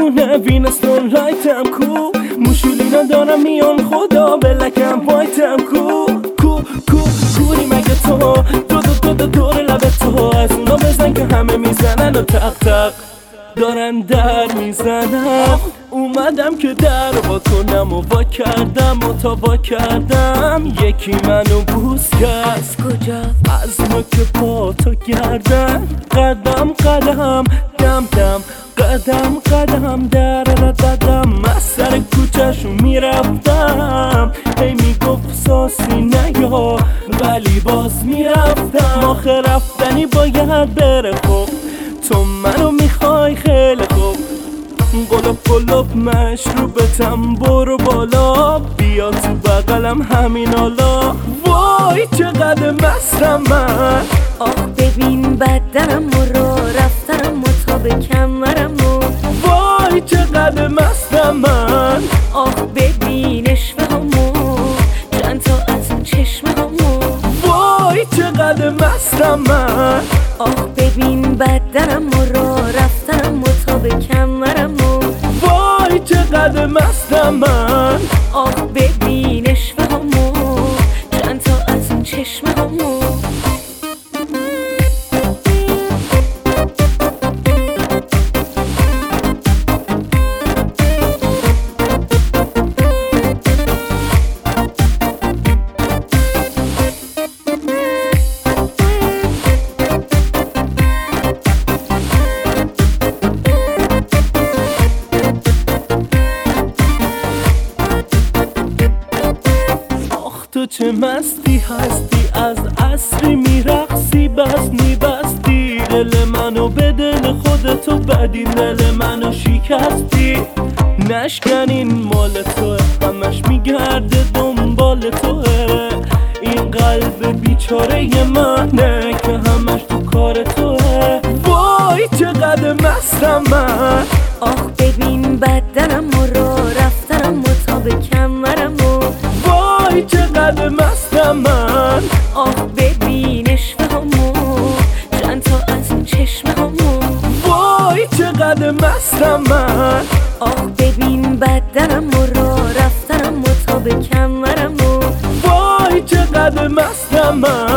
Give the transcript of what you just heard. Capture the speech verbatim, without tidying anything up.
میدونه وینستون رایتم کو موشولینا دارم میان خدا بلکم وایتم کو کو کو کوری مگه تو دو دو دو دو دور لب تو از اونا بزن که همه میزنن و تق تق دارن در میزنم اومدم که در وا کنم و وا کردم و تا وا کردم یکی منو بوس کرد از کجا؟ از نوک پا تا گردن قدم قدم دم دم قدم قدم در ددم از سر کوچه‌شو میرفتم هی میگفت ساسی نیا ولی باز میرفتم آخه رفتنی باید بره خب تو منو میخوای خیلی خوب قلوب قلوب مشروبتم برو بالا بیا تو بغلم همین حالا وای چقدر مستم من آخ ببین بدنم و را رفتنم و تا به کمرم و وای چقدر مستم من آخ ببین اشوه همو چند تا از اون چشمه همو وای چقدر مستم من آخ ببین بدنم و را رفتنم و تا به کمرم و وای چقدر مستم من آخ ببین اشوه همو چند تا از اون چشمه همو تو چه مستی هستی از عصری میرقصی بس میبستی دل منو به دل خودتو بدین دل منو شکستی نشکنین مال توه همش میگرده دنبال توه این قلب بیچاره منه که همش تو کار توه وای چقدر مستم من آخ ببین بدنم و را رفتنم و تا به کمرم و وای چقدر مستم من آخ ببین اشوه همو چند تا از اون چشمه همو وای چقدر مستم من آخ ببین بدنم و را رفتنم و تا به کمرم و وای چقدر مستم من